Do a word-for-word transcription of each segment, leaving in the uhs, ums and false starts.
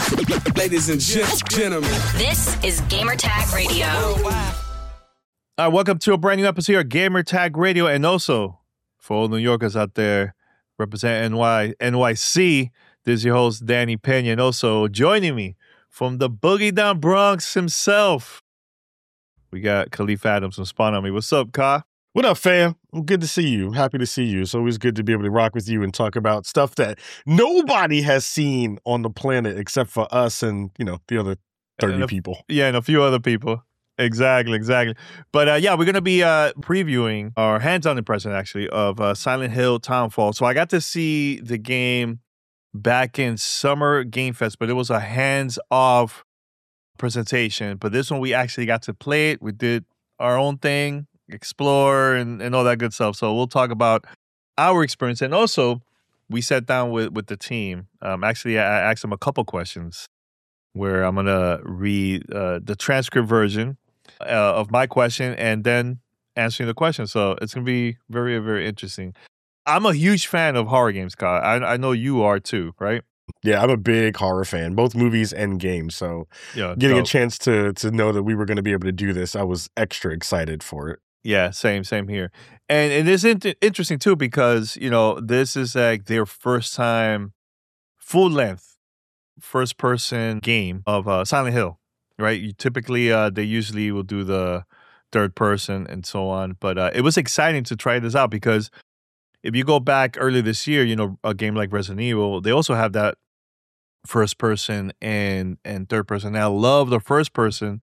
Ladies and gentlemen, this is Gamertag Radio. All right, welcome to a brand new episode of Gamertag Radio, and also for all New Yorkers out there representing N Y N Y C, this is your host Danny Pena, and also joining me from the Boogie Down Bronx himself, we got Khalif Adams from Spawn on Me. What's up, Ka? What up, fam? Good to see you. Happy to see you. It's always good to be able to rock with you and talk about stuff that nobody has seen on the planet except for us and, you know, the other thirty a, people. Yeah, and a few other people. Exactly, exactly. But uh, yeah, we're going to be uh, previewing our hands-on impression, actually, of uh, Silent Hill Townfall. So I got to see the game back in Summer Game Fest, but it was a hands-off presentation. But this one, we actually got to play it. We did our own thing, explore, and, and all that good stuff. So we'll talk about our experience. And also, we sat down with, with the team. Um, actually, I asked them a couple questions where I'm going to read uh, the transcript version uh, of my question and then answering the question. So it's going to be very, very interesting. I'm a huge fan of horror games, Kyle. I, I know you are too, right? Yeah, I'm a big horror fan, both movies and games. So yeah, getting dope. a chance to to know that we were going to be able to do this, I was extra excited for it. Yeah, same, same here. And it is int- interesting too because, you know, this is like their first time full length first person game of uh, Silent Hill, right? You typically, uh, they usually will do the third person and so on. But uh, it was exciting to try this out because if you go back earlier this year, you know, a game like Resident Evil, they also have that first person and, and third person. And I love the first person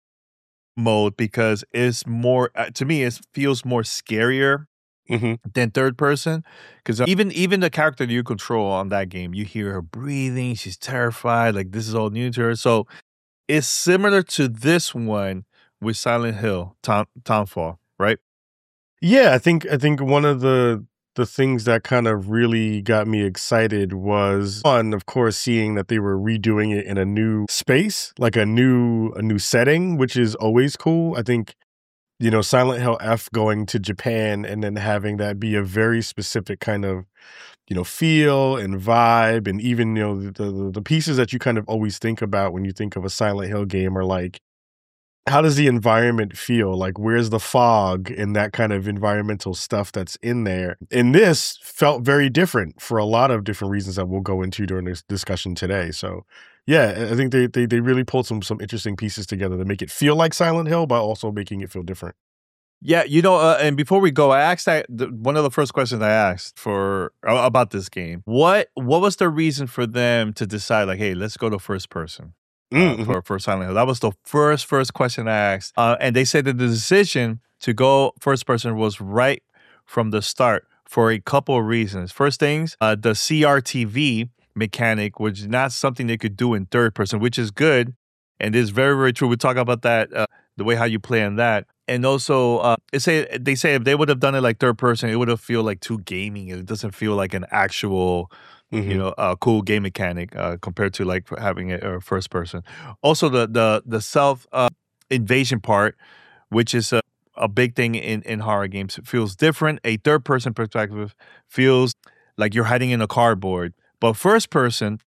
mode because it's more, uh, to me, it feels more scarier mm-hmm. than third person. Because even even the character that you control on that game, you hear her breathing, she's terrified, like this is all new to her. So it's similar to this one with Silent Hill Town, Townfall, right? Yeah, I think I think one of the the things that kind of really got me excited was one, of course, seeing that they were redoing it in a new space, like a new a new setting, which is always cool. I think, you know, Silent Hill F going to Japan and then having that be a very specific kind of, you know, feel and vibe, and even, you know, the the, the pieces that you kind of always think about when you think of a Silent Hill game are like, how does the environment feel? Like, where's the fog and that kind of environmental stuff that's in there? And this felt very different for a lot of different reasons that we'll go into during this discussion today. So, yeah, I think they they, they really pulled some some interesting pieces together to make it feel like Silent Hill, but also making it feel different. Yeah, you know, uh, and before we go, I asked that the, one of the first questions I asked for uh, about this game. What what was the reason for them to decide, like, hey, let's go to first person? Uh, mm-hmm. for, for Silent Hill. That was the first, first question I asked. Uh, and they said that the decision to go first person was right from the start for a couple of reasons. First things, uh, the C R T V mechanic was not something they could do in third person, which is good. And it's very, very true. We talk about that, uh, the way how you play on that. And also, uh, it say, they say if they would have done it like third person, it would have feel like too gaming. It doesn't feel like an actual... Mm-hmm. You know, a uh, cool game mechanic uh, compared to like having it uh, first person. Also, the the the self uh, invasion part, which is a, a big thing in, in horror games, it feels different. A third person perspective feels like you're hiding in a cardboard, but first person.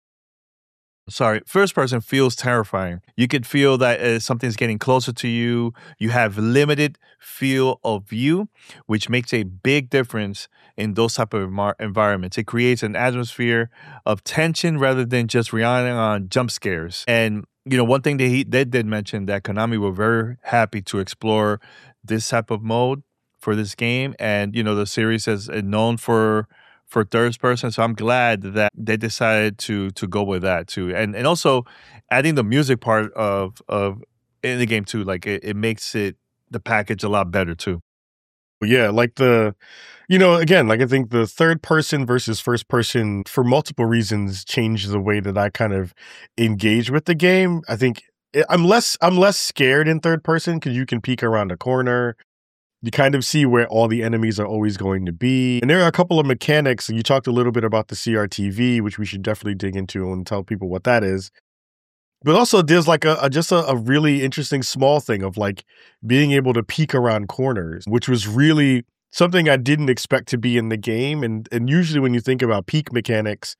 Sorry, first person feels terrifying. You could feel that uh, something's getting closer to you. You have limited field of view, which makes a big difference in those type of mar- environments. It creates an atmosphere of tension rather than just relying on jump scares. And, you know, one thing that he they did mention that Konami were very happy to explore this type of mode for this game. And, you know, the series is known for... for third person, so I'm glad that they decided to to go with that too, and and also adding the music part of of in the game too, like it, it makes it the package a lot better too. Yeah, like the, you know, again, like I think the third person versus first person for multiple reasons changed the way that I kind of engage with the game. I think I'm less I'm less scared in third person because you can peek around a corner. You kind of see where all the enemies are always going to be. And there are a couple of mechanics. You talked a little bit about the C R T V, which we should definitely dig into and tell people what that is. But also there's like a, a just a, a really interesting small thing of like being able to peek around corners, which was really something I didn't expect to be in the game. And and usually when you think about peek mechanics,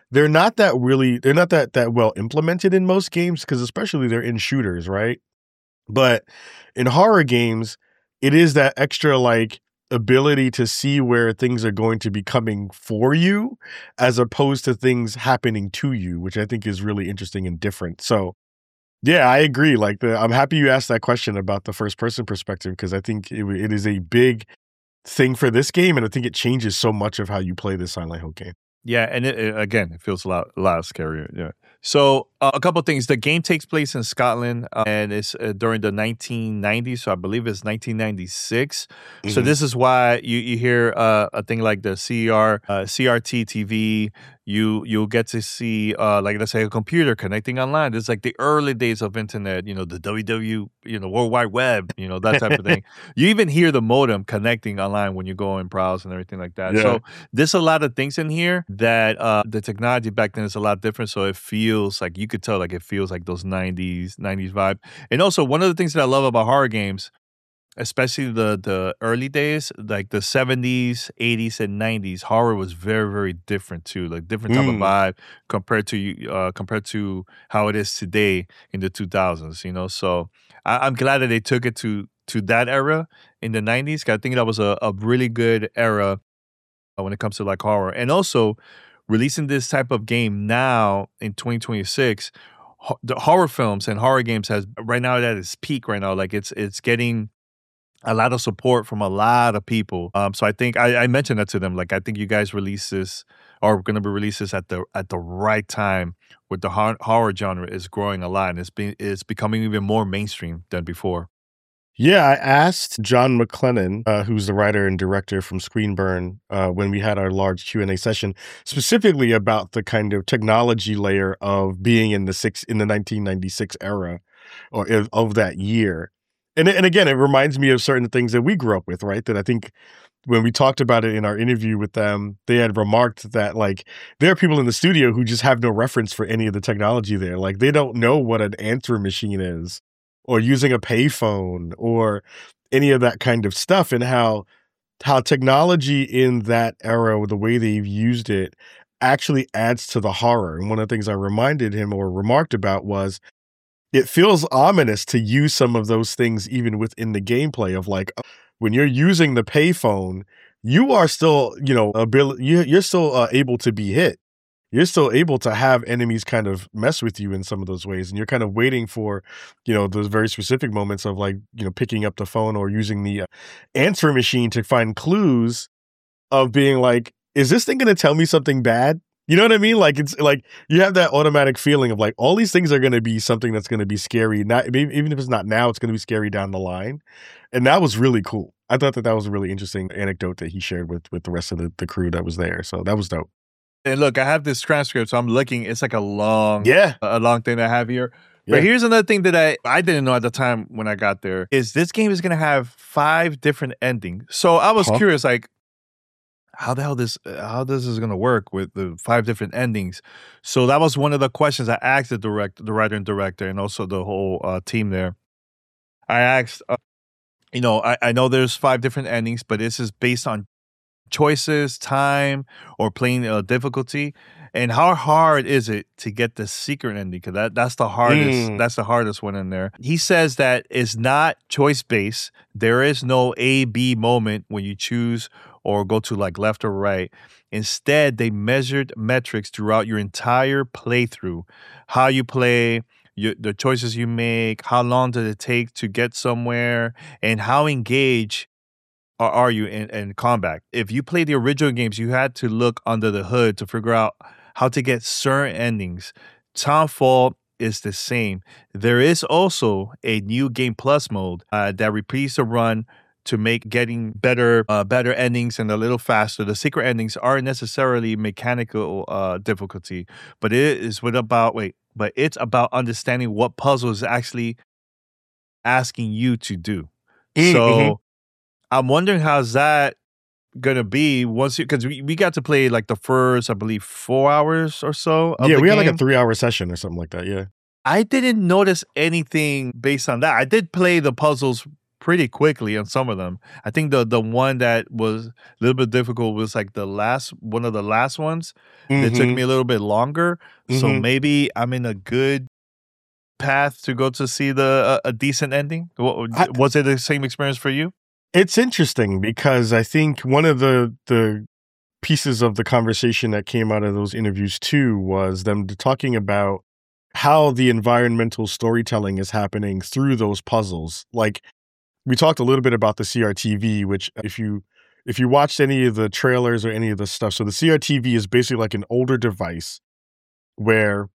they're not that really they're not that that well implemented in most games, because especially they're in shooters, right? But in horror games, it is that extra like ability to see where things are going to be coming for you as opposed to things happening to you, which I think is really interesting and different. So yeah, I agree. Like the, I'm happy you asked that question about the first person perspective, because I think it, it is a big thing for this game, and I think it changes so much of how you play this Silent Hill game. Yeah, and it, it, again, it feels a lot, a lot scarier. Yeah. So uh, a couple of things. The game takes place in Scotland, uh, and it's uh, during the nineteen nineties. So I believe it's nineteen ninety-six. Mm-hmm. So this is why you you hear uh, a thing like the C R uh, C R T T V. You you'll get to see uh, like let's say a computer connecting online. It's like the early days of internet. You know, the W W, you know, World Wide Web. You know, that type of thing. You even hear the modem connecting online when you go and browse and everything like that. Yeah. So there's a lot of things in here that uh, the technology back then is a lot different. So it feels like you could tell like it feels like those nineties vibe. And also one of the things that I love about horror games, especially the the early days, like the seventies, eighties, and nineties, horror was very, very different too. Like different type mm. of vibe compared to uh, compared to how it is today in the two thousands. You know, so I, I'm glad that they took it to to that era in the nineties. Cause I think that was a, a really good era when it comes to like horror, and also releasing this type of game now in twenty twenty-six. Ho- the horror films and horror games has right now at its peak right now. Like it's it's getting a lot of support from a lot of people. Um, so I think I, I mentioned that to them. Like I think you guys release this or going to be released this at the at the right time, where the horror, horror genre is growing a lot and it's being it's becoming even more mainstream than before. Yeah, I asked John McLennan, uh, who's the writer and director from Screenburn, uh, when we had our large Q and A session, specifically about the kind of technology layer of being in the six in the nineteen ninety-six era, or of, of that year. And and again, it reminds me of certain things that we grew up with, right? That I think when we talked about it in our interview with them, they had remarked that like there are people in the studio who just have no reference for any of the technology there. Like they don't know what an answering machine is, or using a payphone, or any of that kind of stuff, and how how technology in that era, the way they've used it, actually adds to the horror. And one of the things I reminded him or remarked about was, it feels ominous to use some of those things even within the gameplay of like, when you're using the payphone, you are still, you know, ability, you're still uh, able to be hit. You're still able to have enemies kind of mess with you in some of those ways. And you're kind of waiting for, you know, those very specific moments of like, you know, picking up the phone or using the uh, answer machine to find clues of being like, is this thing going to tell me something bad? You know what I mean? Like, it's like you have that automatic feeling of like, all these things are going to be something that's going to be scary. Not maybe, even if it's not now, it's going to be scary down the line. And that was really cool. I thought that that was a really interesting anecdote that he shared with, with the rest of the, the crew that was there. So that was dope. And look, I have this transcript, so I'm looking. It's like a long, yeah, a long thing I have here. But yeah. Here's another thing that I, I didn't know at the time when I got there, is this game is going to have five different endings. So I was huh? curious, like, how the hell this how this is going to work with the five different endings. So that was one of the questions I asked the direct, the writer and director, and also the whole uh, team there. I asked, uh, you know, I, I know there's five different endings, but this is based on choices, time, or playing uh, difficulty. And how hard is it to get the secret ending? Because that, that's the hardest. Mm. That's the hardest one in there. He says that it's not choice based. There is no A B moment when you choose or go to like left or right. Instead, they measured metrics throughout your entire playthrough. How you play, you, the choices you make, how long did it take to get somewhere, and how engaged are, are you in, in combat. If you play the original games, you had to look under the hood to figure out how to get certain endings. Townfall is the same. There is also a new Game Plus mode uh, that repeats the run to make getting better uh, better endings and a little faster. The secret endings aren't necessarily mechanical uh, difficulty, but it is what about wait, but it's about understanding what puzzle is actually asking you to do. Mm-hmm. So I'm wondering how's that gonna be once you, because we, we got to play like the first, I believe, four hours or so. Of yeah, the we game. had like a three hour session or something like that. Yeah, I didn't notice anything based on that. I did play the puzzles pretty quickly on some of them. I think the the one that was a little bit difficult was like the last one of the last ones Mm-hmm. that took me a little bit longer. So Mhm. maybe I'm in a good path to go to see the uh, a decent ending. Wa- I- Was it the same experience for you? It's interesting because I think one of the the pieces of the conversation that came out of those interviews too was them talking about how the environmental storytelling is happening through those puzzles. Like we talked a little bit about the C R T V, which if you if you watched any of the trailers or any of the stuff, so the C R T V is basically like an older device where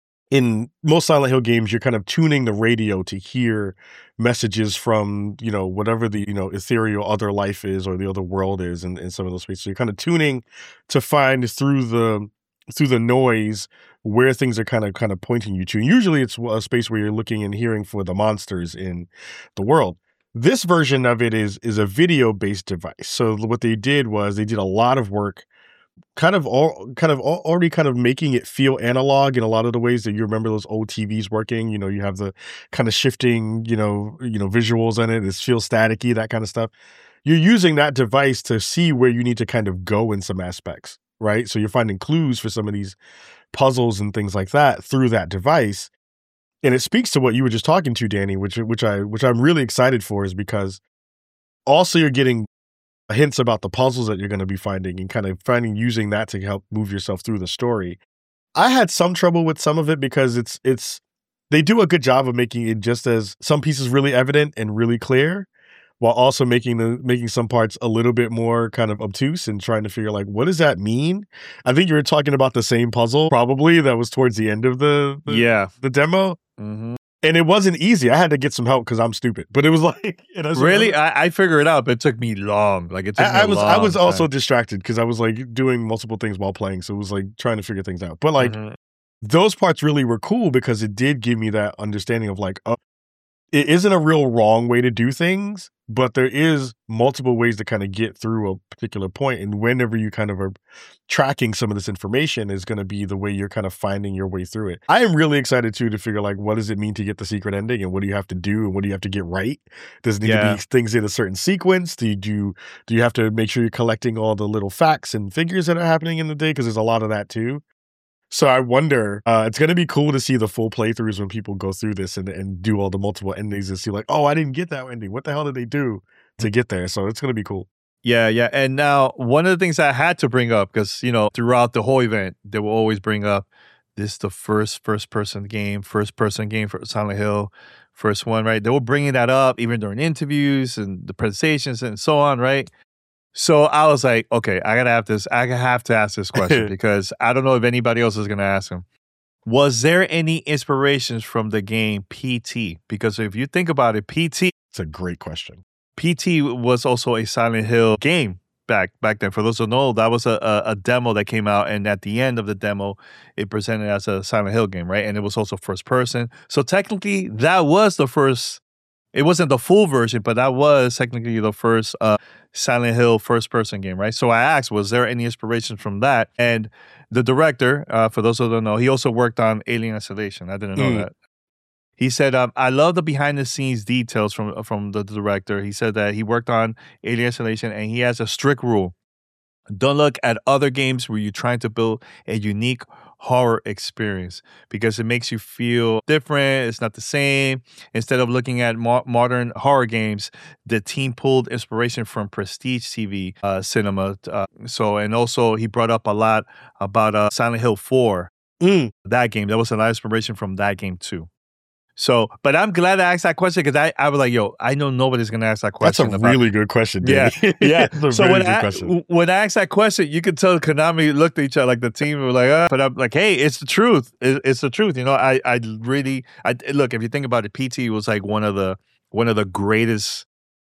in most Silent Hill games, you're kind of tuning the radio to hear messages from, you know, whatever the, you know, ethereal other life is or the other world is in, in some of those spaces. So you're kind of tuning to find through the through the noise where things are kind of kind of pointing you to. And usually it's a space where you're looking and hearing for the monsters in the world. This version of it is is a video-based device. So what they did was they did a lot of work kind of all kind of al- already kind of making it feel analog in a lot of the ways that you remember those old T Vs working. You know, you have the kind of shifting, you know, you know, visuals in it. It feels staticky, that kind of stuff. You're using that device to see where you need to kind of go in some aspects, right? So you're finding clues for some of these puzzles and things like that through that device. And it speaks to what you were just talking to, Danny, which which I which I'm really excited for, is because also you're getting hints about the puzzles that you're going to be finding and kind of finding using that to help move yourself through the story. I had some trouble with some of it because it's it's they do a good job of making it just as some pieces really evident and really clear, while also making the making some parts a little bit more kind of obtuse and trying to figure like, what does that mean? I think you were talking about the same puzzle probably that was towards the end of the the, Yeah. the demo. hmm And it wasn't easy. I had to get some help because I'm stupid. But it was like, and I was Really, I, I figured it out, but it took me long. Like it took me I, I a was I long was also time. distracted because I was like doing multiple things while playing, so it was like trying to figure things out. But like Mhm. those parts really were cool because it did give me that understanding of like, oh, it isn't a real wrong way to do things, but there is multiple ways to kind of get through a particular point. And whenever you kind of are tracking some of this information is going to be the way you're kind of finding your way through it. I am really excited too to figure like, what does it mean to get the secret ending and what do you have to do and what do you have to get right? Does it need Yeah. to be things in a certain sequence? Do you, do you, do you have to make sure you're collecting all the little facts and figures that are happening in the day? Because there's a lot of that too. So I wonder, uh, it's going to be cool to see the full playthroughs when people go through this and, and do all the multiple endings and see like, oh, I didn't get that ending. What the hell did they do to get there? So it's going to be cool. Yeah, yeah. And now one of the things I had to bring up, because, you know, throughout the whole event, they will always bring up this is the first first person game, first person game for Silent Hill, first one, right? They were bringing that up even during interviews and the presentations and so on, right? So I was like, okay, I gotta have this. I have to ask this question because I don't know if anybody else is gonna ask him. Was there any inspirations from the game P T? Because if you think about it, P T It's a great question. P T was also a Silent Hill game back back then. For those who know, that was a, a, a demo that came out, and at the end of the demo, it presented as a Silent Hill game, right? And it was also first person. So technically, that was the first. It wasn't the full version, but that was technically the first uh, Silent Hill first person game, right? So I asked, was there any inspiration from that? And the director, uh, for those who don't know, he also worked on Alien Isolation. I didn't know Mm. that. He said, um, I love the behind the scenes details from from the director. He said that he worked on Alien Isolation and he has a strict rule. Don't look at other games where you're trying to build a unique horror experience because it makes you feel different. It's not the same. Instead of looking at mo- modern horror games, the team pulled inspiration from prestige T V uh, cinema. Uh, so, and also he brought up a lot about uh, Silent Hill four, Mm. that game. That was a lot of inspiration from that game too. So, but I'm glad I asked that question because I, I was like, yo, I know nobody's going to ask that That's a question. about- really good question, Yeah, Danny. yeah. That's a So very when good I, question. when I asked that question, you could tell Konami looked at each other like the team were like, ah. But I'm like, hey, it's the truth. It, it's the truth. You know, I, I really, I look. If you think about it, P T was like one of the one of the greatest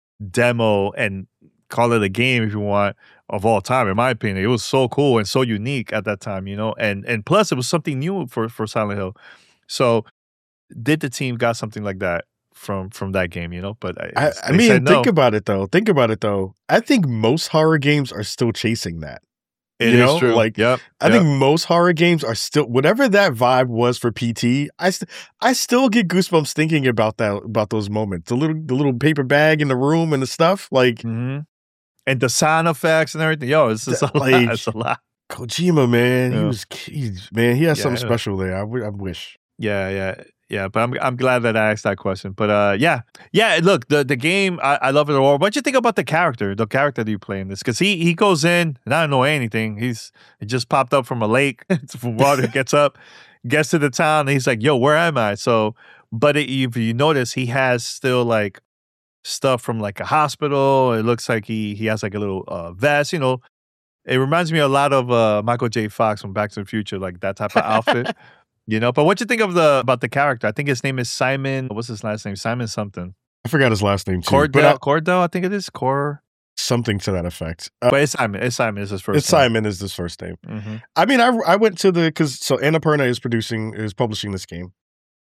demo and call it a game if you want of all time. In my opinion, it was so cool and so unique at that time. You know, and and plus it was something new for for Silent Hill. So did the team got something like that from from that game, you know? But I, I, I they mean, said no. think about it though. Think about it though. I think most horror games are still chasing that. It you is know, true. like Yep. I yep. think most horror games are still whatever that vibe was for P T. I st- I still get goosebumps thinking about that about those moments. The little the little paper bag in the room and the stuff. Like hmm and the sound effects and everything. Yo, it's just a like lot. It's a lot. Kojima, man, he Yeah. was he's, man, he has Yeah, something yeah. special there. I, w- I wish. Yeah, yeah, yeah. But I'm I'm glad that I asked that question. But uh, yeah, yeah. Look, the the game, I, I love it all. What do you think about the character, the character that you play in this? Because he he goes in and I don't know anything. He's he just popped up from a lake, from water, gets up, gets to the town, and he's like, "Yo, where am I?" So, but it, if you notice, he has still like stuff from like a hospital. It looks like he he has like a little uh, vest. You know, it reminds me a lot of uh, Michael J. Fox from Back to the Future, like that type of outfit. You know, but what you think of the about the character? I think his name is Simon. What's his last name? Simon something. I forgot his last name too. Cordell. but I- Cordell, I think it is. Cor. something to that effect. Uh, But it's Simon. It's Simon. Is his first. it's Simon is his first name. name. Mm-hmm. I mean, I I went to the because so Annapurna is producing is publishing this game.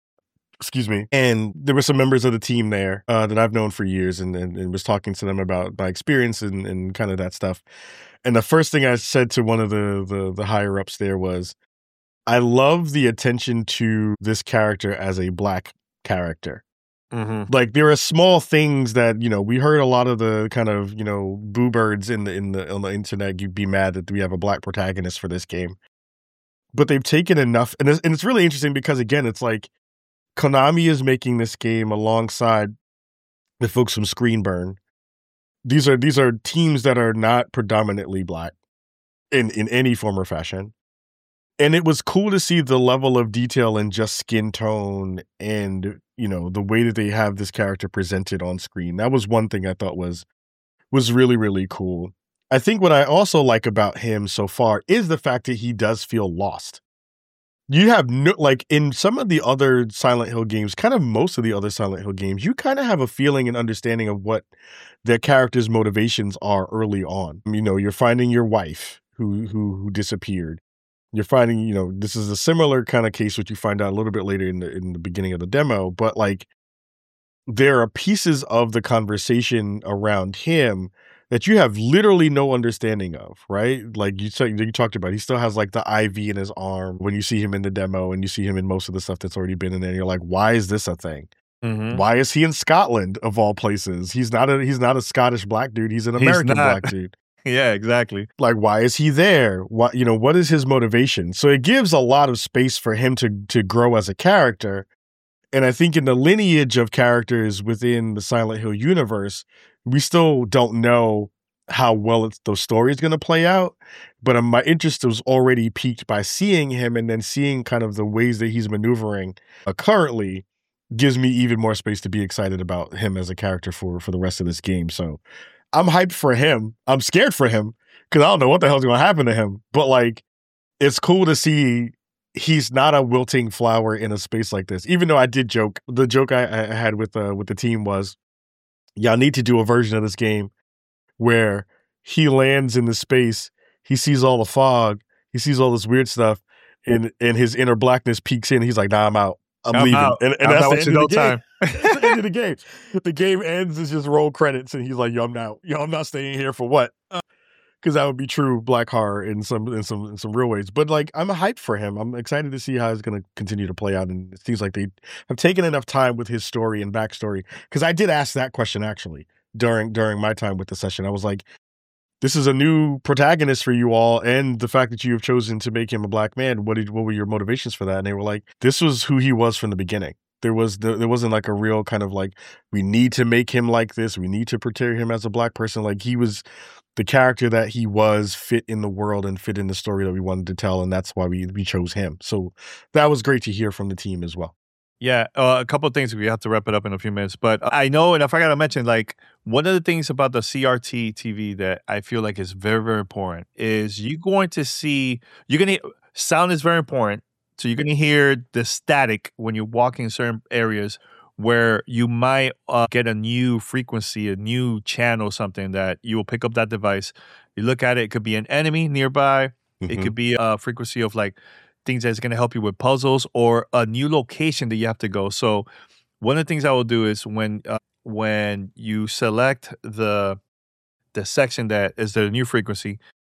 Excuse me, and there were some members of the team there uh, that I've known for years, and, and, and was talking to them about my experience and, and kind of that stuff. And the first thing I said to one of the the, the higher ups there was, I love the attention to this character as a black character. Mm-hmm. Like there are small things that, you know, we heard a lot of the kind of, you know, boo birds in the in the on the internet. You'd be mad that we have a black protagonist for this game. But they've taken enough, and it's, and it's really interesting because again, it's like Konami is making this game alongside the folks from Screenburn. These are these are teams that are not predominantly black in in any form or fashion. And it was cool to see the level of detail in just skin tone and, you know, the way that they have this character presented on screen. That was one thing I thought was was really, really cool. I think what I also like about him so far is the fact that he does feel lost. You have no, like in some of the other Silent Hill games, kind of most of the other Silent Hill games, you kind of have a feeling and understanding of what their characters' motivations are early on. You know, you're finding your wife who who who disappeared. You're finding, you know, this is a similar kind of case which you find out a little bit later in the in the beginning of the demo, but like there are pieces of the conversation around him that you have literally no understanding of, right? Like you said, you talked about, he still has like the I V in his arm when you see him in the demo and you see him in most of the stuff that's already been in there. And you're like, why is this a thing? Mm-hmm. Why is he in Scotland of all places? He's not a he's not a Scottish black dude. He's an He's American not. black dude. Yeah, exactly. Like, why is he there? What, you know, what is his motivation? So it gives a lot of space for him to to grow as a character. And I think in the lineage of characters within the Silent Hill universe, we still don't know how well it's, the story is going to play out. But um, my interest was already piqued by seeing him and then seeing kind of the ways that he's maneuvering uh, currently gives me even more space to be excited about him as a character for for the rest of this game. So I'm hyped for him. I'm scared for him because I don't know what the hell's going to happen to him. But like, it's cool to see he's not a wilting flower in a space like this. Even though I did joke, the joke I, I had with uh, with the team was, y'all need to do a version of this game where he lands in the space, he sees all the fog, he sees all this weird stuff, and and his inner blackness peeks in. He's like, "Nah, I'm out. I'm, I'm leaving." out. And, and I'm that's out the with end you of the no game. time. That's the end of the game. The game ends, it's just roll credits, and he's like, "Yo, I'm out. Yo, I'm not staying here for what?" Because that would be true black horror in some in some in some real ways. But like, I'm hyped for him. I'm excited to see how it's going to continue to play out. And it seems like they have taken enough time with his story and backstory. Because I did ask that question actually during during my time with the session. I was like, this is a new protagonist for you all, and the fact that you have chosen to make him a black man, what did what were your motivations for that? And they were like, this was who he was from the beginning. There was the, there wasn't like a real kind of like, we need to make him like this, we need to portray him as a black person. Like, he was the character that he was, fit in the world and fit in the story that we wanted to tell, and that's why we we chose him. So that was great to hear from the team as well. Yeah, uh, a couple of things. We have to wrap it up in a few minutes. But I know, and I forgot to mention, like, one of the things about the C R T T V that I feel like is very, very important is you're going to see, you're going to, sound is very important. So you're going to hear the static when you're walking in certain areas where you might uh, get a new frequency, a new channel, something that you will pick up that device. You look at it, it could be an enemy nearby. Mm-hmm. It could be a frequency of like, things that's going to help you with puzzles or a new location that you have to go. So one of the things I will do is when uh, when you select the the section that is the new frequency,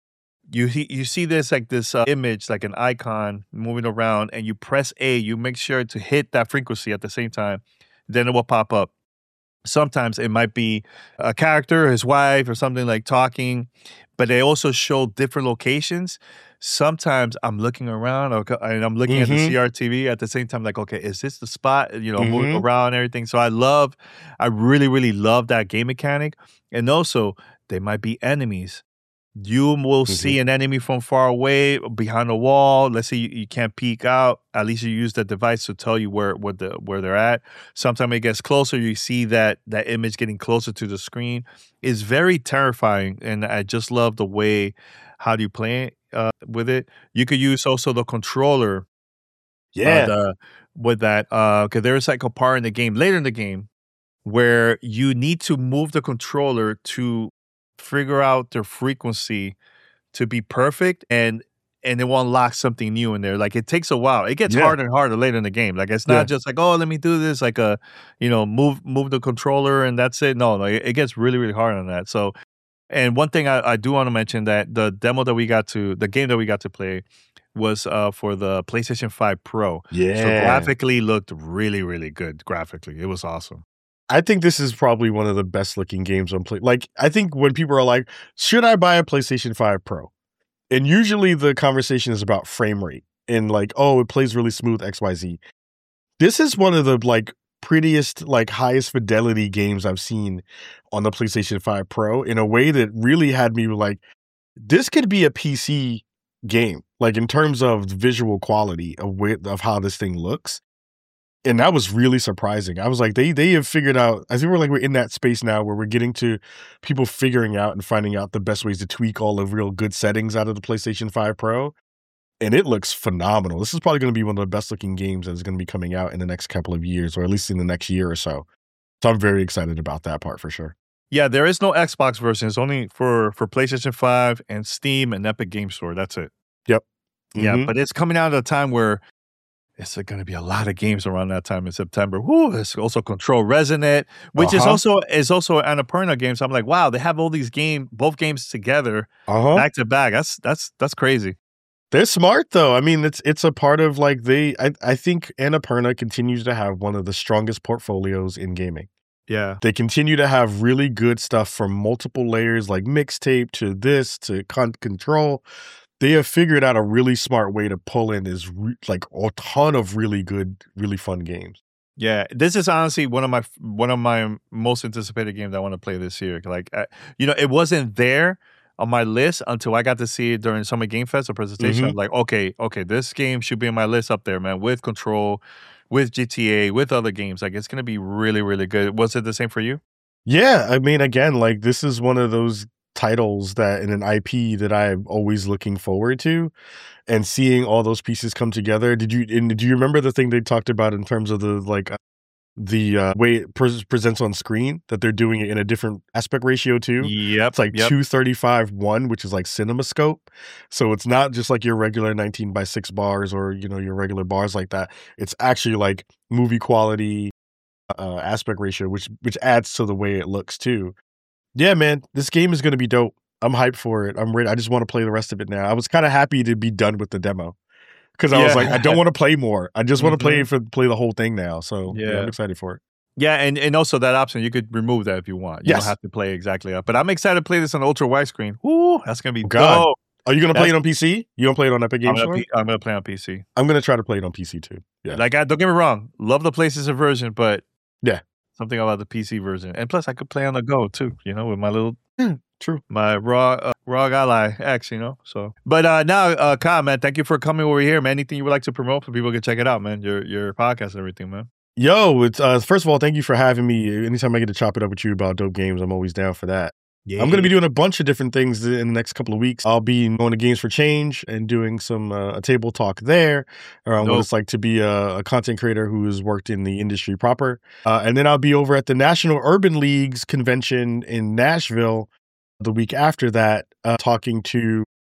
you he- you see this like this uh, image, like an icon moving around, and you press A. You make sure to hit that frequency at the same time, then it will pop up. Sometimes it might be a character, his wife, or something like talking, but they also show different locations. Sometimes I'm looking around okay, and I'm looking at the Mm-hmm. C R T V at the same time, like, okay, is this the spot? You know, moving Mm-hmm. around and everything. So I love, I really, really love that game mechanic. And also, they might be enemies. You will Mm-hmm. see an enemy from far away behind a wall. Let's say you, you can't peek out. At least you use the device to tell you where what the where they're at. Sometimes it gets closer. You see that that image getting closer to the screen. It's very terrifying, and I just love the way how do you play it, uh, with it. You could use also the controller uh, Yeah. the with that because there's like a part in the game later in the game where you need to move the controller to figure out the frequency to be perfect, and and it will unlock something new in there. Like it takes a while. It gets Yeah. harder and harder later in the game. Like it's not Yeah. just like, oh, let me do this, like a you know, move move the controller and that's it. No, like it gets really, really hard on that. So and one thing I, I do want to mention that the demo that we got to the game that we got to play was uh for the PlayStation five Pro. So Yeah. graphically looked really, really good. Graphically. It was awesome. I think this is probably one of the best looking games on play. Like, I think when people are like, should I buy a PlayStation five Pro? And usually the conversation is about frame rate and like, oh, it plays really smooth, X Y Z. This is one of the like prettiest, like highest fidelity games I've seen on the PlayStation five Pro in a way that really had me like, this could be a P C game, like in terms of visual quality of where, of how this thing looks. And that was really surprising. I was like, they they have figured out, I think we're like, we're in that space now where we're getting to people figuring out and finding out the best ways to tweak all the real good settings out of the PlayStation five Pro. And it looks phenomenal. This is probably going to be one of the best looking games that's going to be coming out in the next couple of years, or at least in the next year or so. So I'm very excited about that part for sure. Yeah, there is no Xbox version. It's only for for PlayStation five and Steam and Epic Game Store. That's it. Yep. Yeah, Mhm. but it's coming out at a time where it's going to be a lot of games around that time in September. Woo, it's also Control Resonant, which is Uh-huh. also is also an Annapurna game. So I'm like, wow, they have all these game, both games together Uh-huh. back to back. That's that's that's crazy. They're smart though. I mean, it's it's a part of like they I, I think Annapurna continues to have one of the strongest portfolios in gaming. Yeah. They continue to have really good stuff from multiple layers, like mixtape to this to con- control. They have figured out a really smart way to pull in is re- like a ton of really good, really fun games. Yeah, this is honestly one of my one of my most anticipated games I want to play this year. Like, I, you know, it wasn't there on my list until I got to see it during Summer Game Fest, a presentation. Mhm. I'm like, okay, okay, this game should be on my list up there, man, with Control, with G T A, with other games. Like, it's gonna be really, really good. Was it the same for you? Yeah, I mean, again, like this is one of those titles that in an I P that I'm always looking forward to, and seeing all those pieces come together. Did you and do you remember the thing they talked about in terms of the like uh, the uh, way it pre- presents on screen, that they're doing it in a different aspect ratio too? Yep. It's like yep. two thirty-five one, which is like CinemaScope. So it's not just like your regular nineteen by six bars or, you know, your regular bars like that. It's actually like movie quality uh, aspect ratio, which which adds to the way it looks too. Yeah, man, this game is going to be dope. I'm hyped for it. I'm ready. I just want to play the rest of it now. I was kind of happy to be done with the demo because I was Yeah. like, I don't want to play more. I just want to play Mhm. for play the whole thing now. So yeah, Yeah. I'm excited for it. Yeah, and, and also that option, you could remove that if you want. You Yes. don't have to play exactly up. But I'm excited to play this on ultra widescreen. Woo, that's gonna be Oh, God. dope. Are you going to play That's- it on P C? You don't play it on Epic I'm Games gonna, Store? P- I'm gonna play on P C. I'm going to try to play it on P C too. Yeah. Like, I, don't get me wrong, love the PlayStation version, but Yeah. something about the P C version. And plus, I could play on the go too. You know, with my little True. my raw uh, raw Ally X. You know, so. But uh now, uh, Kyle, man, thank you for coming over here, man. Anything you would like to promote for people can check it out, man. Your your podcast and everything, man. Yo, it's uh, first of all, thank you for having me. Anytime I get to chop it up with you about dope games, I'm always down for that. Yeah, I'm going to be doing a bunch of different things in the next couple of weeks. I'll be going to Games for Change and doing some uh, a table talk there around what Dope. it's like to be a, a content creator who has worked in the industry proper. Uh, and then I'll be over at the National Urban Leagues convention in Nashville the week after that, uh, talking to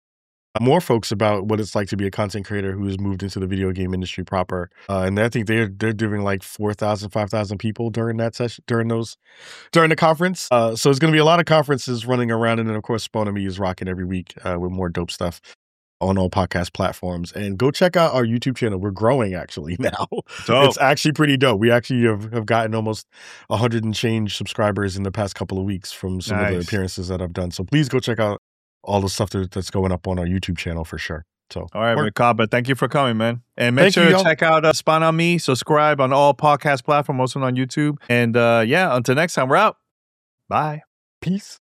more folks about what it's like to be a content creator who has moved into the video game industry proper. Uh, and I think they're they're doing like four thousand, five thousand people during that session, during those, during the conference. Uh, so it's going to be a lot of conferences running around. And then, of course, Spawn and Me is rocking every week uh, with more dope stuff on all podcast platforms. And go check out our YouTube channel. We're growing actually now. Dope. It's actually pretty dope. We actually have, have gotten almost one hundred and change subscribers in the past couple of weeks from some Nice. of the appearances that I've done. So please go check out all the stuff that, that's going up on our YouTube channel for sure. So, All right, work. Makaba, thank you for coming, man. And make Thank sure you, to y'all. check out uh, Spawn on Me. Subscribe on all podcast platforms, also on YouTube. And uh, yeah, until next time, we're out. Bye. Peace.